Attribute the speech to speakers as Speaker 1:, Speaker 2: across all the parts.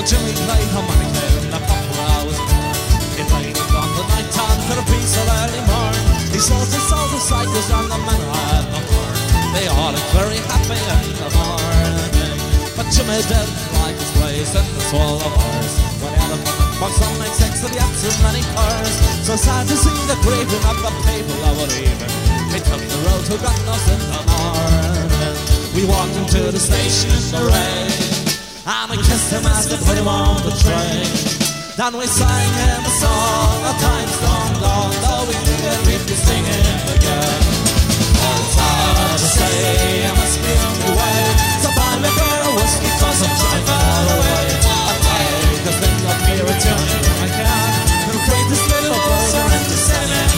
Speaker 1: Jimmy played harmonica in the pub where I was born. He played it on the night time for a piece of early morn. He sold the cycles and the men had the horn. They all looked very happy in the morning. But Jimmy didn't like his place in the swell of ours. When he had a box on like sex and he had too many cars. So sad to see the graving of the people of an evening. He took the road to got us in the morning. We walked into the station in the rain, and I kissed him as they put him on the train. Then we sang him a song, a time's long gone, though we knew that we'd be singing again. Oh, it's hard to say, I must be on the way. So buy me a beer of whiskey, cause I'm trying far away. I'll take a thing of me returning when I can. And create this little closer into sailing.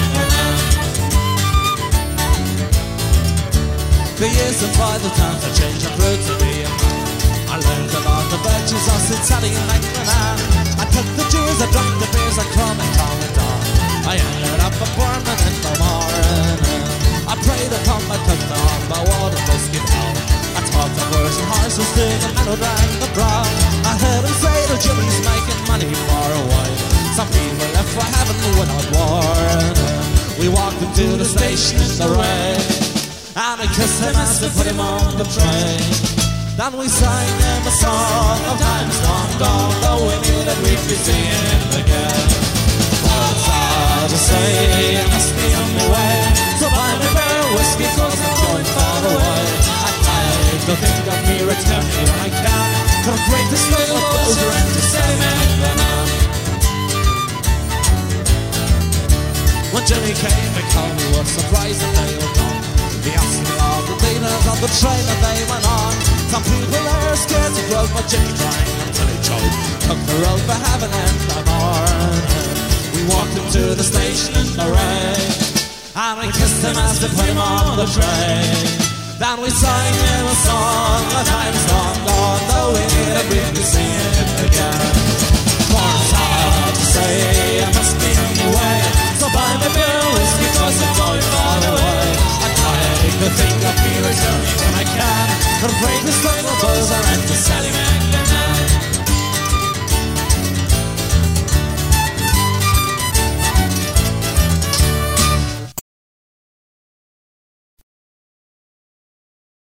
Speaker 1: The years and by the times I changed and grew to be a man. I learned about the virtues of sincerity and like an man. I took the Jews, I drank the beers, I crawled and calmed it down. I ended up a Burman in the morning. I prayed upon my cooked on my water whiskey down. I talked of horse and horses to the men who drank the brown. I heard him say that Jimmy's making money for a while. Some people left for heaven without warning. We walked into the station in the rain, and I kissed him as they put him on the train. Then we sang him a song of times long gone, though we knew that we'd be singing again. Oh, it's hard to say, I must be on my way. So buy me a beer of whiskey, cause I'm going far away. I'd like to think of me returning when I can. Could break this little closer into sailing. When Jimmy came, he called me, was surprised that they were gone. He asked me all the dealers on the train that they went on. Some people are scared to grow, but Jimmy drank until he choked. Took the road for heaven in the morning. We walked into the station in the rain, and I kissed him as they put him on the train. Then we sang him a song, a time's long gone, though we knew that we'd be singing it again.